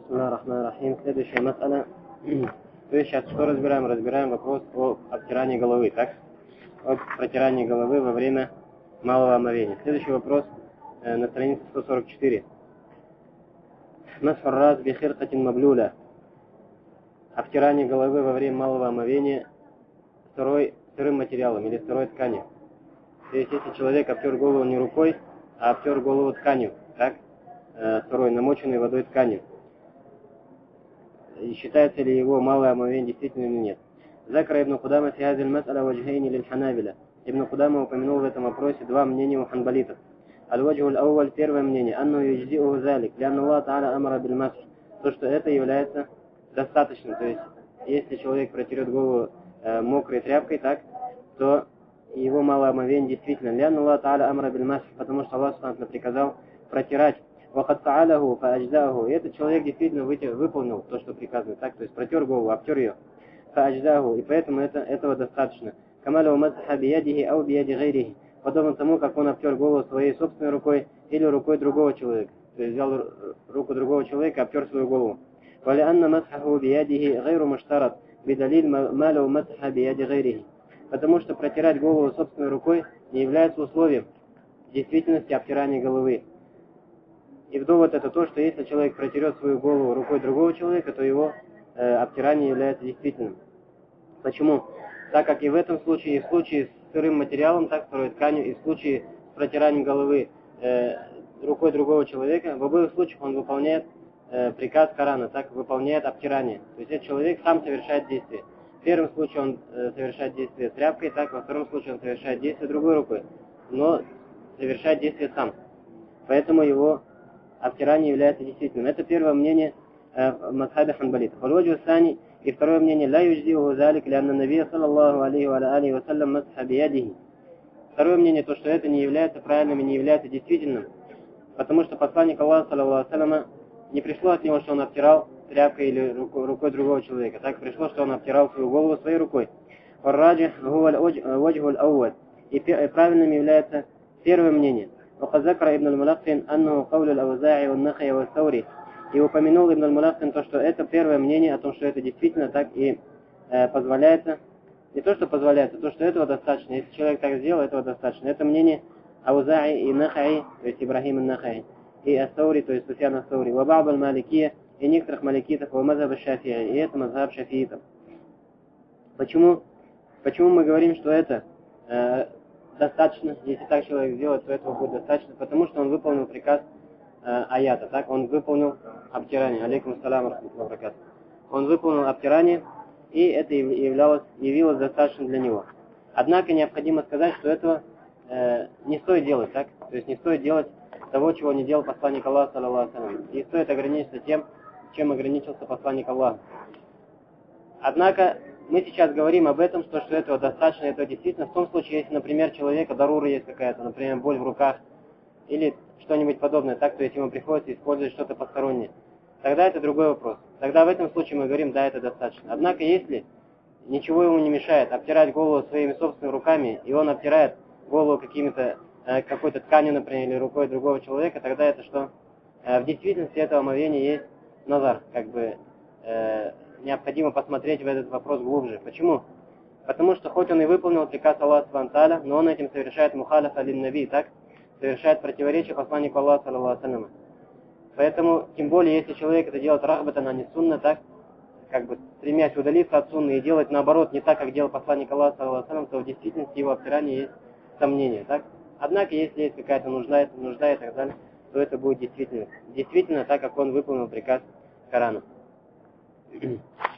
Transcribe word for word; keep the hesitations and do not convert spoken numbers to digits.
Бисмиллахи рахмани рахим. Следующая мас'аля. То есть сейчас что разбираем? Разбираем вопрос о обтирании головы, так? О протирании головы во время малого омовения. Следующий вопрос э, на странице сто сорок четыре. Масфарраз бихиркатин маблюля. Обтирание головы во время малого омовения сырой, сырым материалом или сырой тканью. То есть если человек обтер голову не рукой, а обтер голову тканью, так? Э, сырой, намоченной водой тканью. И считается ли его малое омовение действительным или нет? Закра ибн Кудама фи хазиль мас'аля ваджхейни лиль ханабиля. Ибн Кудама упомянул в этом вопросе два мнения у ханбалитов. Аль-ваджху аль-ауаль, первое мнение, анну юджзи'у залик, лянна Аллах та'аля амара биль масх. То, что это является достаточным. То есть, если человек протерет голову э, мокрой тряпкой, так, то его малое омовение действительно. Лянна Аллах та'аля амара биль масх, потому что Аллах субхану приказал протирать. وَقَدْ فَعَلَهُ فَأَجْزَاهُ. И этот человек действительно выполнил то, что приказано, так, то есть протер голову, обтер ее. فَأَجْزَاهُ. И поэтому это, этого достаточно. كَمَلَوْ مَسْحَ بِيَدِهِ أَوْ بِيَدِ غَيْرِهِ. Подобно тому, как он обтер голову своей собственной рукой или рукой другого человека. То есть взял руку другого человека и обтер свою голову. وَلِأَنَّ مَسْحَهُ بِيَدِهِ غَيْرُ مُشْتَرَطٍ بِدَلِيلٍ مَا لَوْ مَسْحَ بِيَدِ غَيْرِهِ. Потому что протирать голову собственной рукой не является условием действительности обтирания головы. И в довод это то, что если человек протерет свою голову рукой другого человека, то его э, обтирание является действительным. Почему? Так как и в этом случае, и в случае с сырым материалом, так, сырой тканью, и в случае с протиранием головы э, рукой другого человека, в обоих случаях он выполняет э, приказ Корана, так, выполняет обтирание. То есть этот человек сам совершает действие. В первом случае он э, совершает действие тряпкой, так, во втором случае он совершает действие другой рукой, но совершает действие сам. Поэтому его обтирание является действительным. Это первое мнение э, в мазхабе ханбалитов. Аль-ваджху ас-сани, и второе мнение, ла юджзи'уху залик, лянна навия саллаллаху алейхи ва алейхи ва саллям масха биядихи. Второе мнение, то, что это не является правильным и не является действительным, потому что посланник Аллаха, саллаллаху алейхи, не пришло от него, что он обтирал тряпкой или рукой, рукой другого человека. Так пришло, что он обтирал свою голову своей рукой. Вар-раджих гуа аль-ваджху аль-ауаль. И правильным является первое мнение. وقد ذكر ابن الملقن أنه قول الأوزاعي والنخعي والثوري. И упомянул Ибн аль-Мулаккин то, что это первое мнение о том, что это действительно так и э, позволяется. Не то, что позволяется, то, что этого достаточно. Если человек так сделал, этого достаточно. Это мнение Аузаи и Нахаи, то есть Ибрахим и Нахаи, и Ас-Саури, то есть Суфьян Ас-Саури, Вабаб аль-Маликия, и некоторых маликитов, и мазхаб аш-Шафии, и это мазхаб шафиитов. Почему? Почему мы говорим, что это э, достаточно, если так человек сделает, то этого будет достаточно, потому что он выполнил приказ э, аята, так, он выполнил обтирание, алейкум ассаляму рахматуллахи ва баракатуху. Он выполнил обтирание, и это являлось, явилось достаточно для него. Однако необходимо сказать, что этого э, не стоит делать, так, то есть не стоит делать того, чего не делал посланник Аллаха, саллаллаху алейхи ва саллям. Не стоит ограничиться тем, чем ограничился посланник Аллаха. Однако мы сейчас говорим об этом, что, что этого достаточно, этого действительно, в том случае, если, например, человека дарура есть какая-то, например, боль в руках, или что-нибудь подобное, так, то есть ему приходится использовать что-то постороннее, тогда это другой вопрос. Тогда в этом случае мы говорим, да, это достаточно. Однако, если ничего ему не мешает обтирать голову своими собственными руками, и он обтирает голову какими-то, э, какой-то тканью, например, или рукой другого человека, тогда это что? Э, в действительности этого омовения есть назар, как бы, э, необходимо посмотреть в этот вопрос глубже. Почему? Потому что хоть он и выполнил приказ Аллаха субхану тааля, но он этим совершает мухалиф алин-наби, так? Совершает противоречие посланнику Аллаха, саллаллаху алейхи ва саллям. Поэтому, тем более, если человек это делает рахбатан, а не сунна, так? Как бы стремясь удалиться от сунны и делать наоборот, не так, как делал посланник Аллаха, саллаллаху алейхи ва саллям, то в действительности его обтирание есть сомнение, так? Однако, если есть какая-то нужда, нужда и так далее, то это будет действительно. Действительно, так как он выполнил приказ Корана.